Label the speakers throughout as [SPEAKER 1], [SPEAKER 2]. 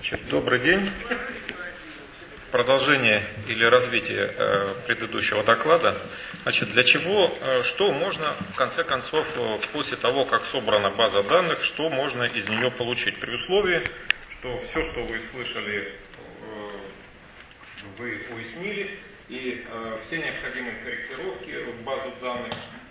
[SPEAKER 1] Добрый день. Продолжение или развитие предыдущего доклада. Для чего, что можно в конце концов, после того, как собрана база данных, что можно из нее получить? При условии, что все, что вы слышали, вы уяснили, и все необходимые корректировки в базу данных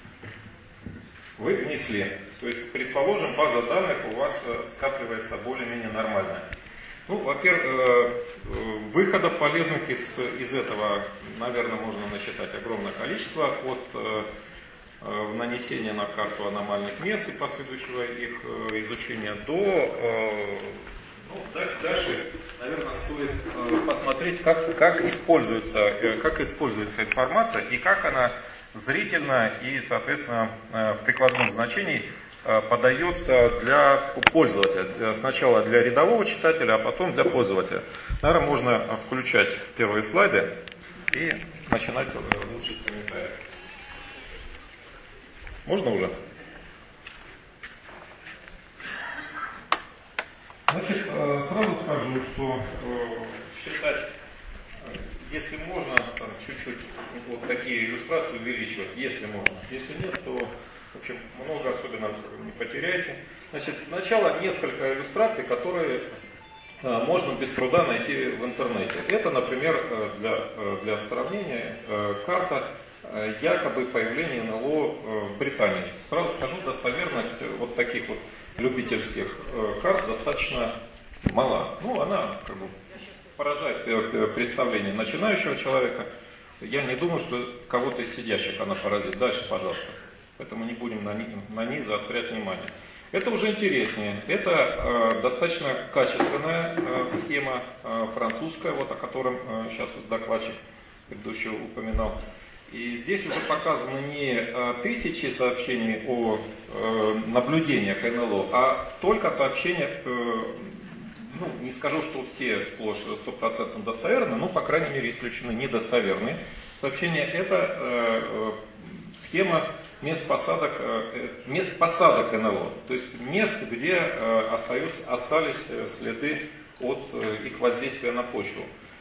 [SPEAKER 1] вы внесли. То есть, предположим, база данных у вас скапливается более-менее нормально. Во-первых, выходов полезных из этого, наверное, можно насчитать огромное количество, от нанесения на карту аномальных мест и последующего их изучения до... Дальше, наверное, стоит посмотреть, как используется информация и как она зрительно и, соответственно, в прикладном значении подается для пользователя. Сначала для рядового читателя, а потом для пользователя. Наверное, можно включать первые слайды и начинать лучше с комментариев. Можно уже? Сразу скажу, что считать, если можно, чуть-чуть вот такие иллюстрации увеличивать, если можно. Если нет, то, в общем, много особенно не потеряете. Сначала несколько иллюстраций, которые можно без труда найти в интернете. Это, например, для сравнения, карта якобы появления НЛО в Британии. Сразу скажу, достоверность вот таких вот любительских карт достаточно мала. Она поражает представление начинающего человека. Я не думаю, что кого-то из сидящих она поразит. Дальше, пожалуйста. Поэтому не будем на ней заострять внимание. Это уже интереснее. Это достаточно качественная схема французская, вот о котором сейчас докладчик предыдущий упоминал. И здесь уже показаны не тысячи сообщений о наблюдениях НЛО, а только сообщения, не скажу, что все сплошь 100% достоверны, но, по крайней мере, исключены недостоверные сообщения. Это схема мест посадок НЛО, то есть мест, где остались следы от их воздействия на почву.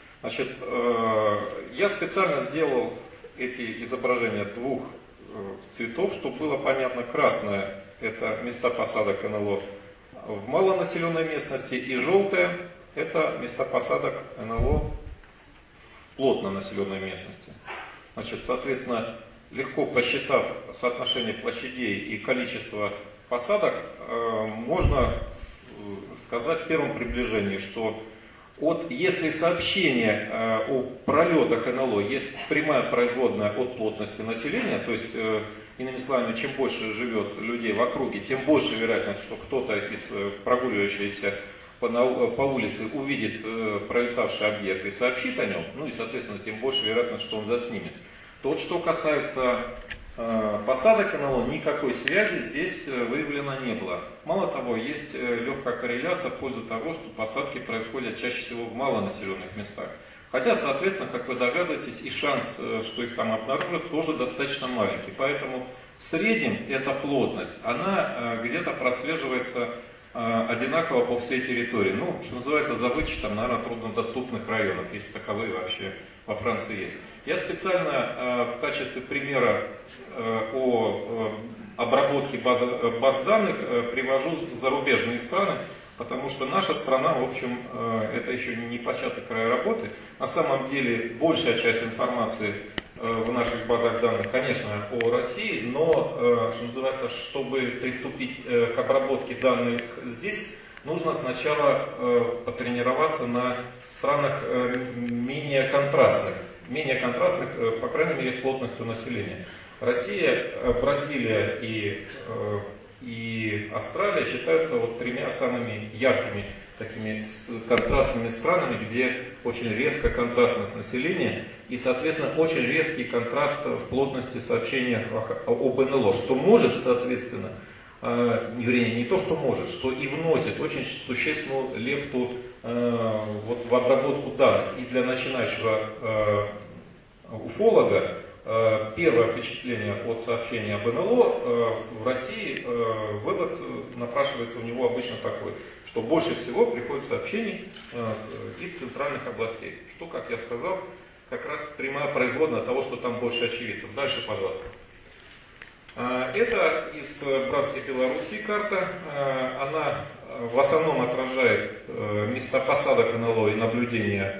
[SPEAKER 1] Я специально сделал эти изображения двух цветов, чтобы было понятно. Красное — это места посадок НЛО в малонаселенной местности, и желтое — это места посадок НЛО в плотнонаселенной местности. Соответственно, легко посчитав соотношение площадей и количество посадок, можно сказать в первом приближении, что если сообщение о пролетах НЛО есть прямая производная от плотности населения, то есть, иными словами, чем больше живет людей в округе, тем больше вероятность, что кто-то из прогуливающихся по улице увидит пролетавший объект и сообщит о нем, и, соответственно, тем больше вероятность, что он заснимет. Что касается посадок НЛО, никакой связи здесь выявлено не было. Мало того, есть легкая корреляция в пользу того, что посадки происходят чаще всего в малонаселенных местах. Хотя, соответственно, как вы догадываетесь, и шанс, что их там обнаружат, тоже достаточно маленький. Поэтому в среднем эта плотность, она где-то прослеживается одинаково по всей территории. Что называется, за вычетом, наверное, труднодоступных районов, если таковые вообще во Франции есть. Я специально в качестве примера о обработке баз данных привожу зарубежные страны, потому что наша страна, в общем, это еще не початок края работы. На самом деле, большая часть информации в наших базах данных, конечно, о России, но, что называется, чтобы приступить к обработке данных здесь, нужно сначала потренироваться на странах менее контрастных, по крайней мере, с плотностью населения. Россия, Бразилия и Австралия считаются тремя самыми яркими такими контрастными странами, где очень резко контрастность населения и, соответственно, очень резкий контраст в плотности сообщения об НЛО, что может, соответственно, вернее, не то, что может, что и вносит очень существенную лепту в обработку данных. И для начинающего уфолога первое впечатление от сообщения об НЛО, в России вывод напрашивается у него обычно такой, что больше всего приходит сообщений из центральных областей, что, как я сказал, как раз прямая производная того, что там больше очевидцев. Дальше, пожалуйста. Это из братской Белоруссии карта. Она в основном отражает места посадок НЛО и наблюдения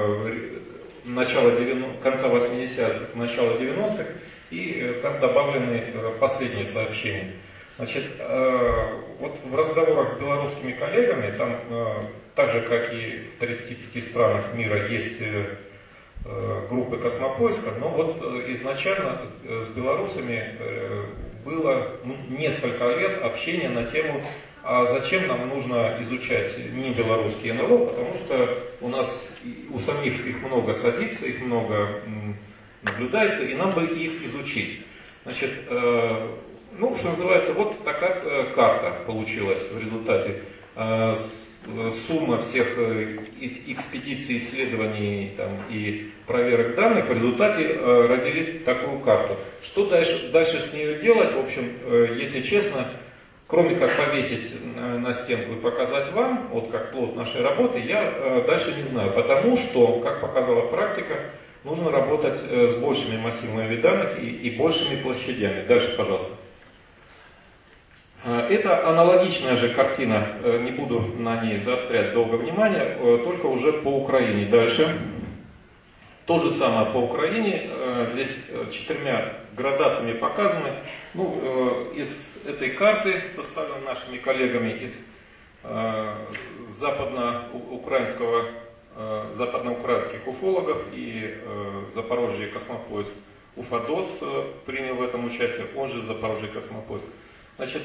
[SPEAKER 1] конца 80-х, начала 90-х. И там добавлены последние сообщения. Значит, вот в разговорах с белорусскими коллегами, там, так же как и в 35 странах мира, есть группы космопоиска, но вот изначально с белорусами было несколько лет общения на тему, а зачем нам нужно изучать не белорусские НЛО, потому что у самих их много садится, их много наблюдается, и нам бы их изучить. Значит, что называется, вот такая карта получилась в результате. Сумма всех экспедиций, исследований и проверок данных в результате родили такую карту. Что дальше с ней делать, в общем, если честно, кроме как повесить на стенку и показать вам, вот как плод нашей работы, я дальше не знаю, потому что, как показала практика, нужно работать с большими массивами данных и большими площадями. Дальше, пожалуйста. Это аналогичная же картина, не буду на ней заострять долго внимание, только уже по Украине. Дальше. То же самое по Украине, здесь 4 градациями показаны. Из этой карты, составленной нашими коллегами из западноукраинских уфологов и Запорожье космопоиск Уфадос принял в этом участие, он же Запорожье космопоиск. Значит,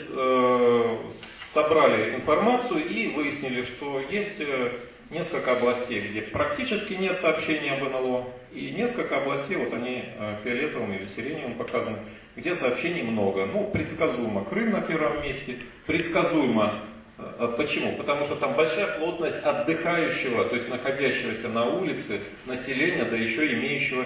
[SPEAKER 1] собрали информацию и выяснили, что есть несколько областей, где практически нет сообщений об НЛО, и несколько областей, вот они фиолетовым или сиреневым показаны, где сообщений много. Предсказуемо Крым на первом месте, предсказуемо. Почему? Потому что там большая плотность отдыхающего, то есть находящегося на улице населения, да еще имеющего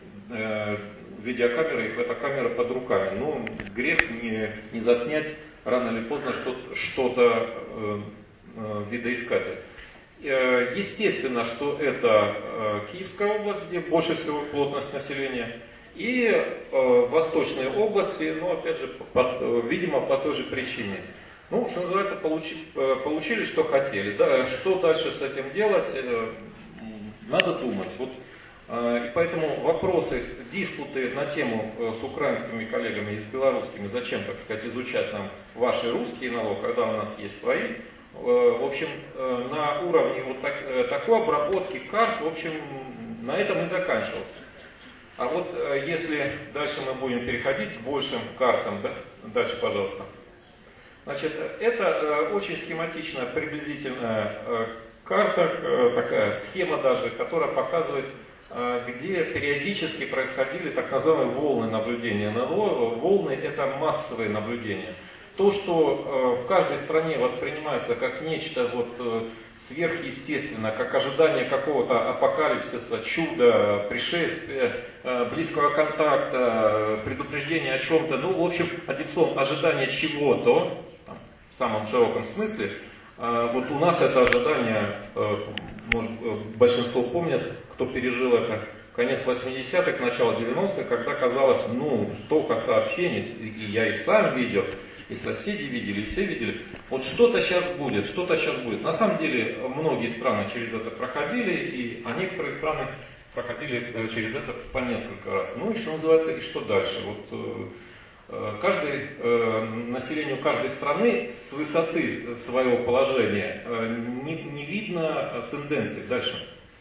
[SPEAKER 1] видеокамеры и фотокамеры под руками. Грех не заснять рано или поздно что-то видоискатель. Естественно, что это Киевская область, где больше всего плотность населения, и восточные области, опять же, видимо, по той же причине. Что называется, получили, что хотели. Да, что дальше с этим делать, надо думать. И поэтому вопросы, диспуты на тему с украинскими коллегами и с белорусскими, зачем, так сказать, изучать нам ваши русские НЛО, когда у нас есть свои, в общем, на уровне такой обработки карт, в общем, на этом и заканчивался. А вот если дальше мы будем переходить к большим картам, да? Дальше, пожалуйста. Значит, это очень схематичная, приблизительная карта, такая схема даже, которая показывает, где периодически происходили так называемые волны наблюдения НЛО. Волны – это массовые наблюдения. То, что в каждой стране воспринимается как нечто сверхъестественное, как ожидание какого-то апокалипсиса, чуда, пришествия, близкого контакта, предупреждения о чем-то, в общем, одним словом, ожидание чего-то, в самом широком смысле. У нас это ожидание, может, большинство помнят, кто пережил это, конец 80-х, начало 90-х, когда казалось, столько сообщений, и я и сам видел, и соседи видели, и все видели. Вот что-то сейчас будет, что-то сейчас будет. На самом деле, многие страны через это проходили, а некоторые страны проходили через это по несколько раз. И что называется, и что дальше? Населению каждой страны с высоты своего положения не видно тенденций. Дальше.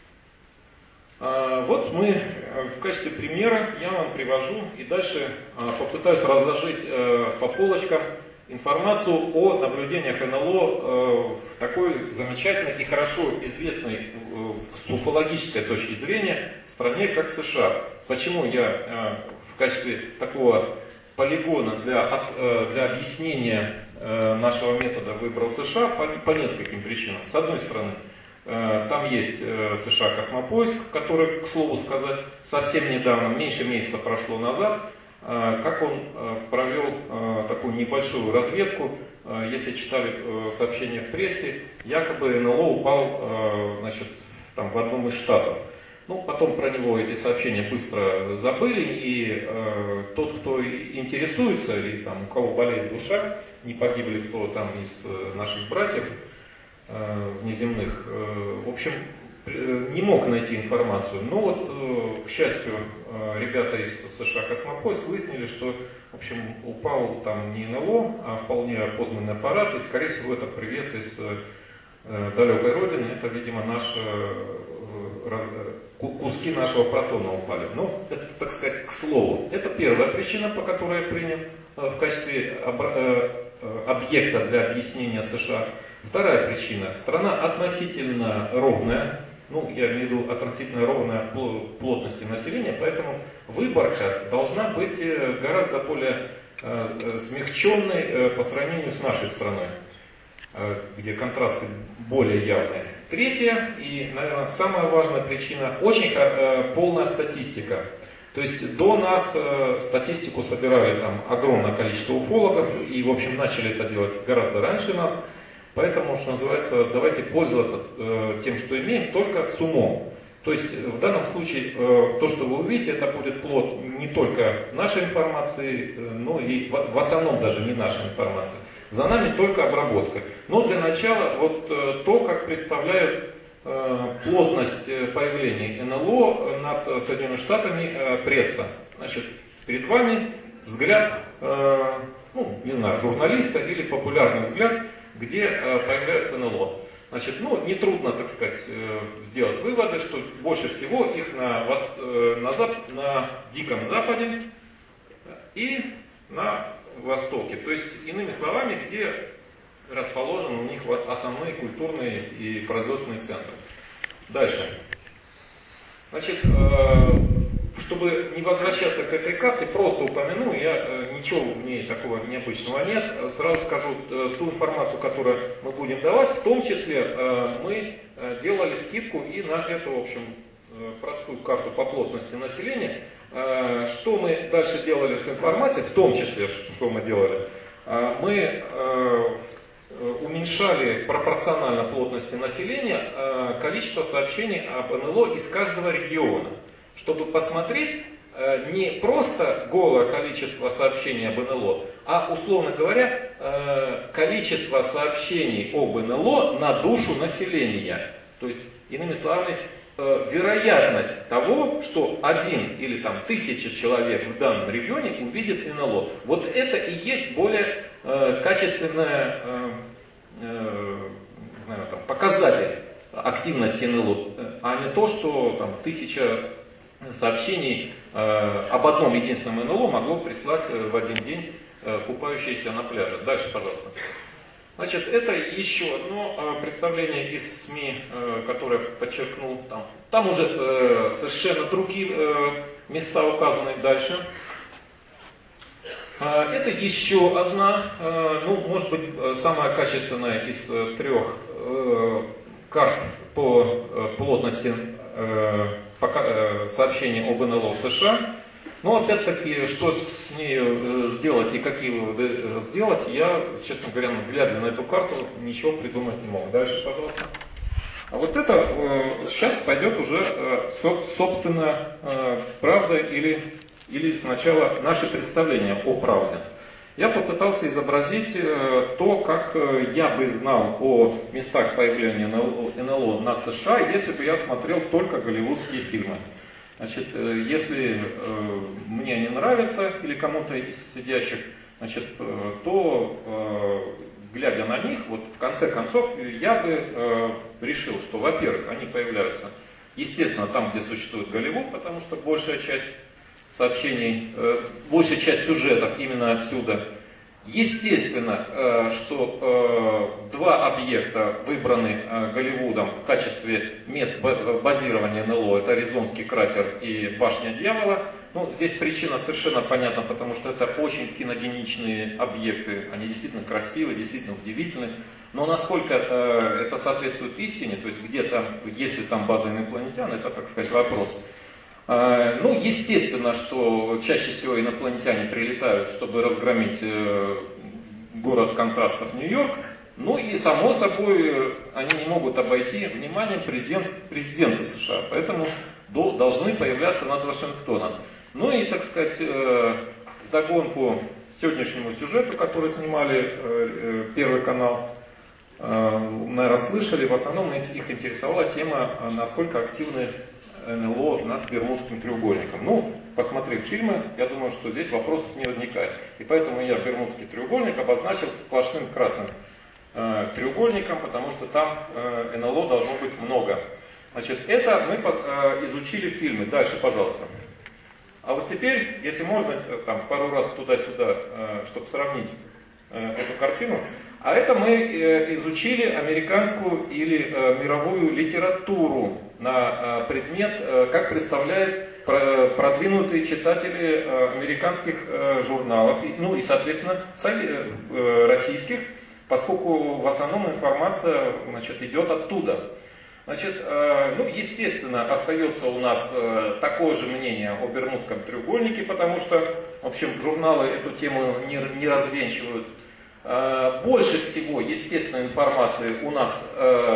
[SPEAKER 1] Мы в качестве примера я вам привожу и дальше попытаюсь разложить по полочкам информацию о наблюдениях НЛО в такой замечательной и хорошо известной с уфологической точки зрения стране, как США. Почему я в качестве такого полигона для объяснения нашего метода выбрал США? По нескольким причинам. С одной стороны, Там есть США Космопоиск, который, к слову сказать, совсем недавно, меньше месяца прошло назад, как он провел такую небольшую разведку. Если читали сообщения в прессе, якобы НЛО упал, значит, там, в одном из штатов. Ну, потом про него эти сообщения быстро забыли, и тот, кто интересуется, или там, у кого болеет душа, не погибли кто там из наших братьев внеземных, в общем, не мог найти информацию. Но вот, к счастью, ребята из США Космопоиск выяснили, что, в общем, упал там не НЛО, а вполне опознанный аппарат, и, скорее всего, это привет из далекой родины, это, видимо, куски нашего протона упали. Ну, это, так сказать, к слову. Это первая причина, по которой я принял в качестве объекта для объяснения США. Вторая причина. Страна относительно ровная, ну, я имею в виду относительно ровная в плотности населения, поэтому выборка должна быть гораздо более смягченной по сравнению с нашей страной, где контрасты более явные. Третья и, наверное, самая важная причина – очень полная статистика. То есть до нас статистику собирали там огромное количество уфологов и, в общем, начали это делать гораздо раньше нас. Поэтому, что называется, давайте пользоваться тем, что имеем, только с умом. То есть в данном случае то, что вы увидите, это будет плод не только нашей информации, но и в основном даже не нашей информации. За нами только обработка. Но для начала вот то, как представляют плотность появления НЛО над Соединенными Штатами пресса. Значит, перед вами взгляд, ну, не знаю, журналиста или популярный взгляд, где появляются НЛО. Значит, ну, нетрудно, так сказать, сделать выводы, что больше всего их на Диком Западе и на Востоке. То есть, иными словами, где расположены у них основные культурные и производственные центры. Дальше. Значит, чтобы не возвращаться к этой карте, просто упомяну, ничего в ней такого необычного нет. Сразу скажу ту информацию, которую мы будем давать, в том числе мы делали скидку и на эту, в общем, простую карту по плотности населения. Что мы дальше делали с информацией, в том числе, что мы делали, мы уменьшали пропорционально плотности населения количество сообщений об НЛО из каждого региона, чтобы посмотреть не просто голое количество сообщений об НЛО, а, условно говоря, количество сообщений об НЛО на душу населения. То есть, иными словами, вероятность того, что 1 или там 1000 человек в данном регионе увидит НЛО. Вот это и есть более качественная, не знаю, там, показатель активности НЛО, а не то, что там 1000 сообщений об одном единственном НЛО могло прислать в один день купающиеся на пляже. Дальше, пожалуйста. Значит, это еще одно представление из СМИ, которое подчеркнул там. Там уже совершенно другие места указаны дальше. Это еще одна, ну, может быть, самая качественная из 3 карт по плотности сообщений об НЛО в США. Но опять-таки, что с ней сделать и какие выводы сделать, я, честно говоря, глядя на эту карту, ничего придумать не мог. Дальше, пожалуйста. А вот это сейчас пойдет уже, собственно, правда или сначала наши представления о правде. Я попытался изобразить то, как я бы знал о местах появления НЛО над США, если бы я смотрел только голливудские фильмы. Значит, если мне не нравится или кому-то из сидящих, значит, то, глядя на них, вот в конце концов, я бы решил, что, во-первых, они появляются, естественно, там, где существует Голливуд, потому что большая часть сообщений, большая часть сюжетов именно отсюда. Естественно, что 2 объекта выбраны Голливудом в качестве мест базирования НЛО, это Аризонский кратер и Башня Дьявола. Ну, здесь причина совершенно понятна, потому что это очень киногеничные объекты, они действительно красивые, действительно удивительны. Но насколько это соответствует истине, то есть где там, если там база инопланетян, это, так сказать, вопрос. Ну, естественно, что чаще всего инопланетяне прилетают, чтобы разгромить город контрастов Нью-Йорк. Ну и, само собой, они не могут обойти вниманием президента США. Поэтому должны появляться над Вашингтоном. Ну и, так сказать, вдогонку сегодняшнему сюжету, который снимали Первый канал, наверное, слышали, в основном их интересовала тема, насколько активны НЛО над Бермудским треугольником. Ну, посмотрев фильмы, я думаю, что здесь вопросов не возникает. И поэтому я Бермудский треугольник обозначил сплошным красным треугольником, потому что там НЛО должно быть много. Значит, это мы изучили в фильме. Дальше, пожалуйста. А вот теперь, если можно, там, пару раз туда-сюда, чтобы сравнить эту картину. А это мы изучили американскую или мировую литературу на предмет, как представляют продвинутые читатели американских журналов, ну и, соответственно, российских, поскольку в основном информация, значит, идет оттуда. Значит, ну, естественно, остается у нас такое же мнение о Бермудском треугольнике, потому что, в общем, журналы эту тему не развенчивают. Больше всего, естественно, информации у нас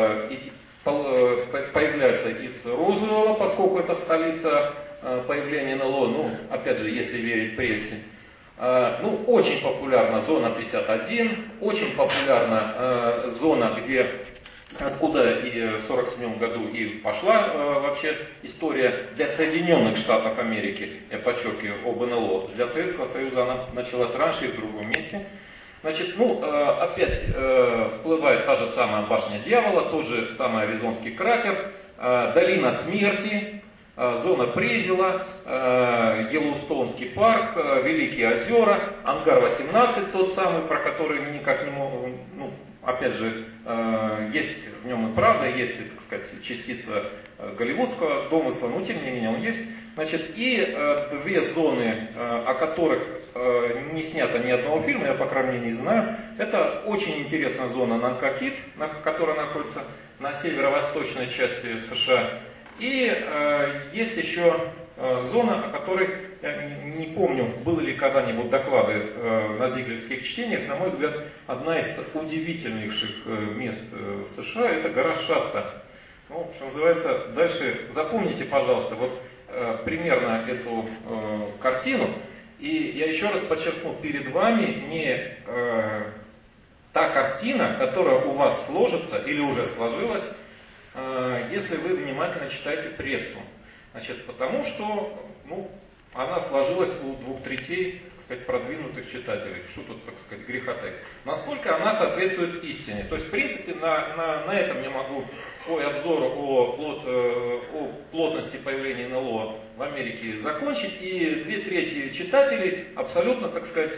[SPEAKER 1] появляется из Розуэлла, поскольку это столица появления НЛО, ну, опять же, если верить прессе. Ну, очень популярна зона 51, очень популярна зона, откуда и в 1947 году и пошла вообще история для Соединенных Штатов Америки, я подчеркиваю, об НЛО. Для Советского Союза она началась раньше и в другом месте. Значит, ну, опять всплывает та же самая башня дьявола, тот же самый Аризонский кратер, долина смерти, зона Презела, Йеллоустонский парк, Великие озера, Ангар-18 тот самый, про который никак не могу, ну, опять же, есть в нем и правда, есть, так сказать, частица голливудского домысла, но тем не менее он есть. Значит, и две зоны, о которых не снято ни одного фильма, я, по крайней мере, не знаю. Это очень интересная зона Нанкакит, которая находится на северо-восточной части США. И есть еще зона, о которой, я не помню, были ли когда-нибудь доклады на зиглевских чтениях, на мой взгляд, одна из удивительнейших мест в США, это гора Шаста. Ну, что называется, дальше запомните, пожалуйста, вот примерно эту картину. И я еще раз подчеркну, перед вами не та картина, которая у вас сложится или уже сложилась, если вы внимательно читаете прессу. Значит, потому что, ну, она сложилась у 2/3, так сказать, продвинутых читателей. Что тут, так сказать, грехоты. Насколько она соответствует истине. То есть, в принципе, на этом я могу свой обзор о плотности появления НЛО в Америке закончить. И 2/3 читателей абсолютно, так сказать,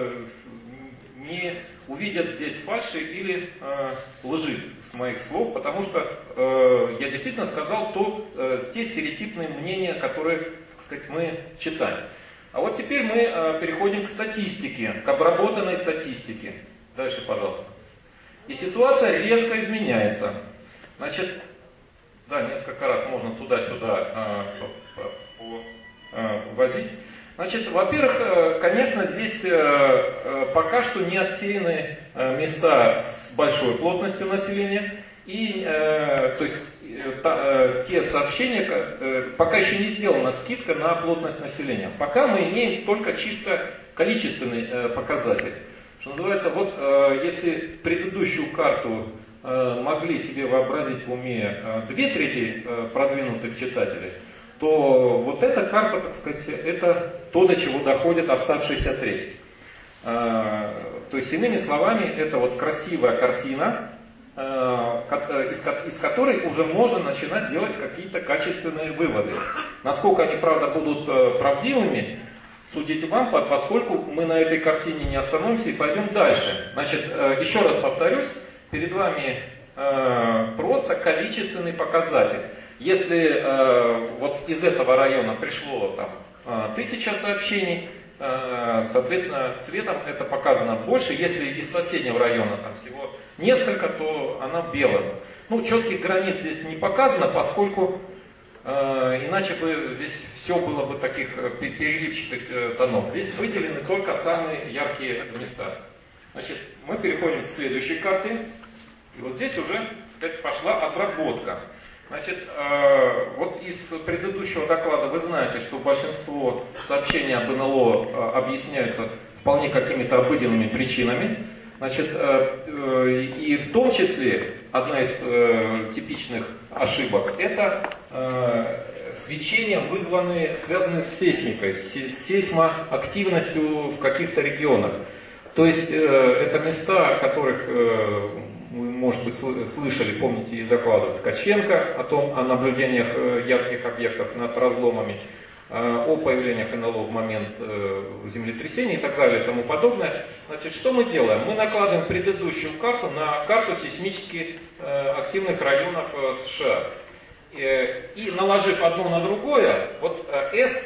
[SPEAKER 1] не увидят здесь фальши или лжи с моих слов, потому что я действительно сказал те стереотипные мнения, которые, так сказать, мы читаем. А вот теперь мы переходим к статистике, к обработанной статистике. Дальше, пожалуйста. И ситуация резко изменяется. Значит, да, несколько раз можно туда-сюда возить. Значит, во-первых, конечно, здесь пока что не отсеяны места с большой плотностью населения. И, то есть, те сообщения, пока еще не сделана скидка на плотность населения. Пока мы имеем только чисто количественный показатель. Что называется, вот если предыдущую карту могли себе вообразить в уме 2/3 продвинутых читателей, то вот эта карта, так сказать, это то, до чего доходит оставшиеся треть. То есть, иными словами, это вот красивая картина, из которой уже можно начинать делать какие-то качественные выводы. Насколько они, правда, будут правдивыми, судите вам, поскольку мы на этой картине не остановимся и пойдем дальше. Значит, еще раз повторюсь, перед вами просто количественный показатель. Если вот из этого района пришло там
[SPEAKER 2] 1000 сообщений. Соответственно, цветом это показано больше. Если из соседнего района там всего несколько, то она белая. Ну, четких границ здесь не показано, поскольку иначе бы здесь все было бы таких переливчатых тонов. Здесь выделены только самые яркие места. Значит, мы переходим к следующей карте. И вот здесь уже, так сказать, пошла отработка. Значит, вот из предыдущего доклада вы знаете, что большинство сообщений об НЛО объясняются вполне какими-то обыденными причинами. Значит, и в том числе одна из типичных ошибок – это свечения, связанные с сейсмикой, с сейсмоактивностью в каких-то регионах. То есть это места, о которых вы, может быть, слышали, помните, из докладов Ткаченко о наблюдениях ярких объектов над разломами, о появлениях НЛО в момент землетрясений и так далее и тому подобное. Значит, что мы делаем? Мы накладываем предыдущую карту на карту сейсмически активных районов США. И наложив одно на другое, вот S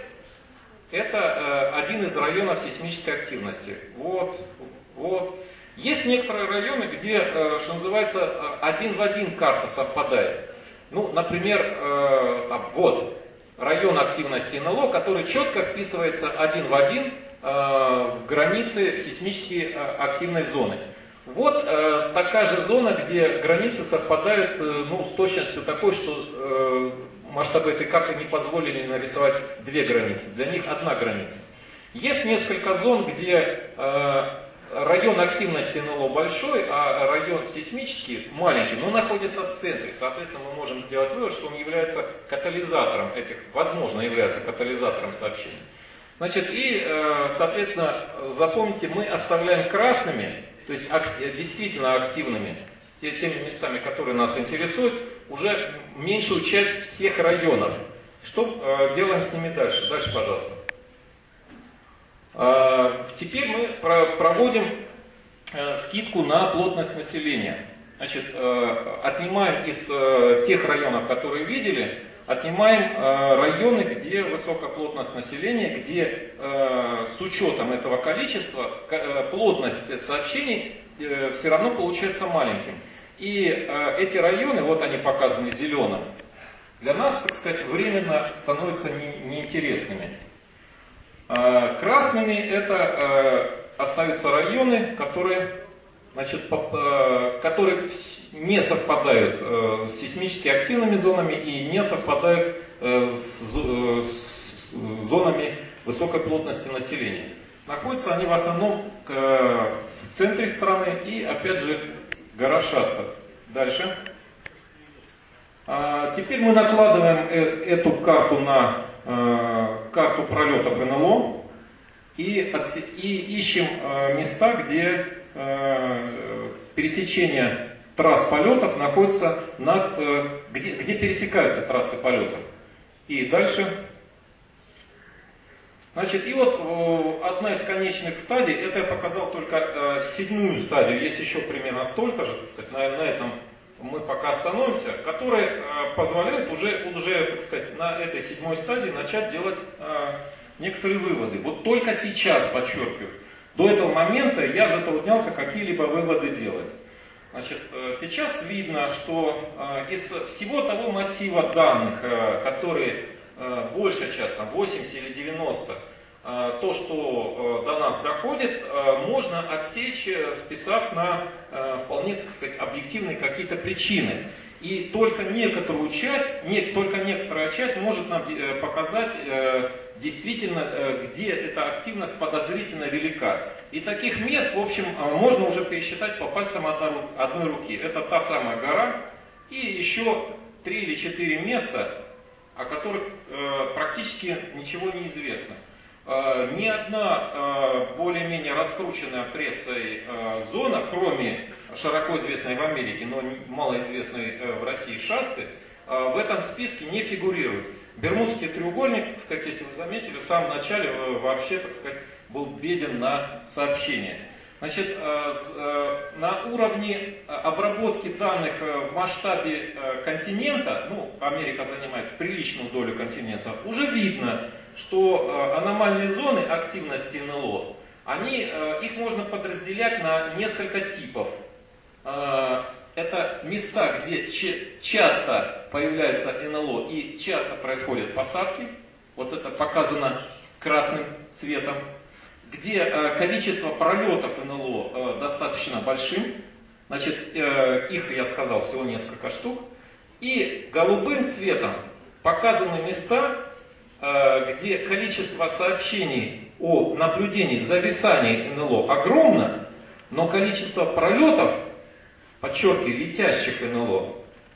[SPEAKER 2] это один из районов сейсмической активности. Вот. Есть некоторые районы, где, что называется, один в один карта совпадает. Ну, например, вот район активности НЛО, который четко вписывается один в один в границы сейсмически активной зоны. Вот такая же зона, где границы совпадают с точностью такой, что масштабы этой карты не позволили нарисовать две границы. Для них одна граница. Есть несколько зон, где район активности НЛО большой, а район сейсмический маленький, но находится в центре. Соответственно, мы можем сделать вывод, что он является катализатором возможно, является катализатором сообщений. Значит, и, соответственно, запомните, мы оставляем красными, то есть действительно активными, теми местами, которые нас интересуют, уже меньшую часть всех районов. Что делаем с ними дальше? Дальше, пожалуйста. Теперь мы проводим скидку на плотность населения. Значит, отнимаем из тех районов, которые видели, отнимаем районы, где высокая плотность населения, где с учетом этого количества плотность сообщений все равно получается маленьким. И эти районы, вот они показаны зеленым, для нас, так сказать, временно становятся неинтересными. Красными это остаются районы, которые не совпадают с сейсмически активными зонами и не совпадают с зонами высокой плотности населения. Находятся они в основном в центре страны и, опять же, гора Шаста. Дальше. Теперь мы накладываем эту карту на карту пролетов НЛО и ищем места, где пересечение трасс полетов находится где пересекаются трассы полетов. И дальше. Значит, и вот одна из конечных стадий, это я показал только 7-ю стадию, есть еще примерно столько же, так сказать, на этом мы пока остановимся, которые позволяют уже, так сказать, на этой 7-й стадии начать делать некоторые выводы. Вот только сейчас, подчеркиваю, до этого момента я затруднялся какие-либо выводы делать. Значит, сейчас видно, что из всего того массива данных, которые большая часть, там 80 или 90, то, что до нас доходит, можно отсечь, списав на вполне, так сказать, объективные какие-то причины. И только некоторая часть может нам показать действительно, где эта активность подозрительно велика. И таких мест, в общем, можно уже пересчитать по пальцам одной руки. Это та самая гора и еще 3 или 4 места, о которых практически ничего не известно. Ни одна более-менее раскрученная прессой зона, кроме широко известной в Америке, но малоизвестной в России Шасты, в этом списке не фигурирует. Бермудский треугольник, так сказать, если вы заметили, в самом начале вообще, так сказать, был беден на сообщения.
[SPEAKER 1] Значит, на уровне обработки данных в масштабе континента, ну, Америка занимает приличную долю континента, уже видно, что аномальные зоны активности НЛО, их можно подразделять на несколько типов. Это места, где часто появляются НЛО и часто происходят посадки. Вот это показано красным цветом. Где количество пролетов НЛО достаточно большим. Значит, их, я сказал, всего несколько штук. И голубым цветом показаны места, где количество сообщений о наблюдении зависания НЛО огромно, но количество пролетов, подчеркиваю, летящих НЛО,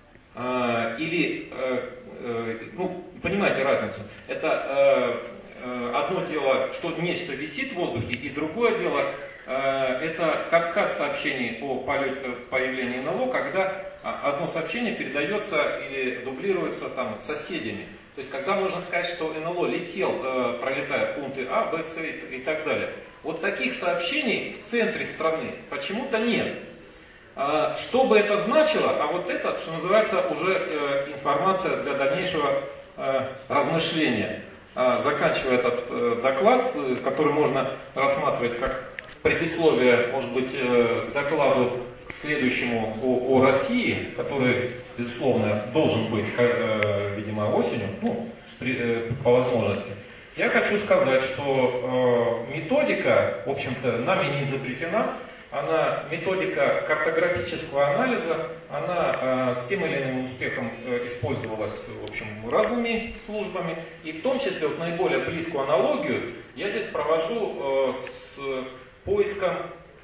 [SPEAKER 1] ну, понимаете разницу, это одно дело, что нечто висит в воздухе, и другое дело, это каскад сообщений о появлении НЛО, когда одно сообщение передается или дублируется там соседями. То есть, когда можно сказать, что НЛО летел, пролетая пункты А, Б, С и так далее. Вот таких сообщений в центре страны почему-то нет. Что бы это значило? А вот это, что называется, уже информация для дальнейшего размышления. Заканчивая этот доклад, который можно рассматривать как предисловие, может быть, к докладу к следующему о России, который, безусловно, должен быть, видимо, осенью, ну, по возможности. Я хочу сказать, что методика, в общем-то, нами не изобретена. Методика картографического анализа, она с тем или иным успехом использовалась, в общем, разными службами. И в том числе, вот наиболее близкую аналогию я здесь провожу с поиском,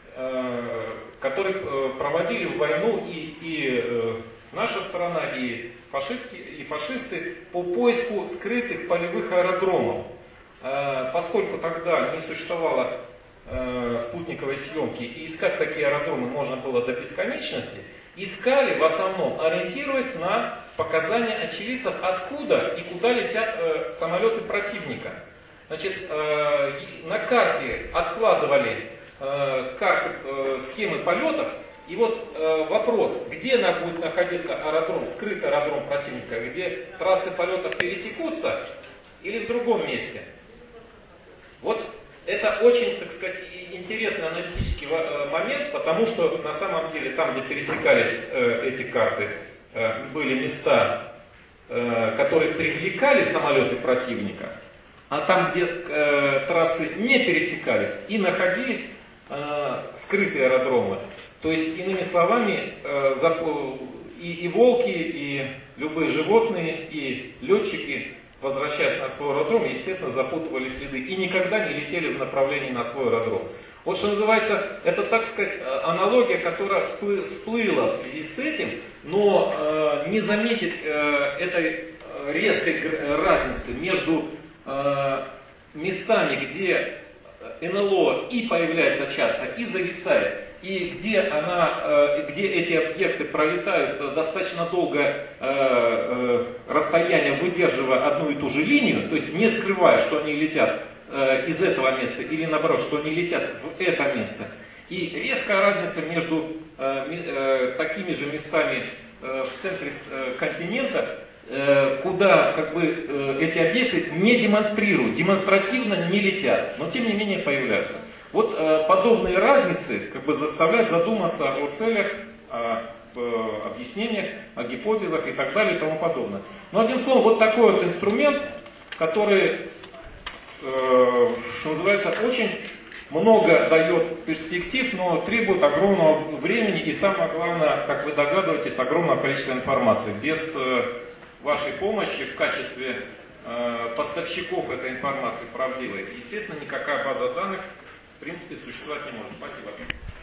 [SPEAKER 1] который проводили в войну и наша сторона, и фашисты по поиску скрытых полевых аэродромов. Поскольку тогда не существовало спутниковой съемки, и искать такие аэродромы можно было до бесконечности, искали в основном, ориентируясь на показания очевидцев, откуда и куда летят самолеты противника. Значит, на карте откладывали карты, схемы полетов, и вот вопрос, где будет находиться аэродром, скрытый аэродром противника, где трассы полетов пересекутся, или в другом месте. Вот это очень, так сказать, интересный аналитический момент, потому что на самом деле там, где пересекались эти карты, были места, которые привлекали самолеты противника, а там, где трассы не пересекались, и находились скрытые аэродромы. То есть, иными словами, и волки, и любые животные, и летчики, возвращаясь на свой аэродром, естественно, запутывали следы и никогда не летели в направлении на свой аэродром. Вот что называется, это, так сказать, аналогия, которая всплыла в связи с этим, но не заметить этой резкой разницы между местами, где НЛО и появляется часто, и зависает, и где эти объекты пролетают достаточно долгое расстояние, выдерживая одну и ту же линию, то есть не скрывая, что они летят из этого места, или наоборот, что они летят в это место. И резкая разница между такими же местами в центре континента, куда эти объекты не демонстрируют, демонстративно не летят, но тем не менее появляются. Вот подобные разницы заставляют задуматься о целях, о объяснениях, о гипотезах и так далее и тому подобное. Но одним словом, вот такой вот инструмент, который, что называется, очень много дает перспектив, но требует огромного времени и, самое главное, как вы догадываетесь, огромного количества информации. Без вашей помощи в качестве поставщиков этой информации правдивой, естественно, никакая база данных в принципе существовать не может. Спасибо.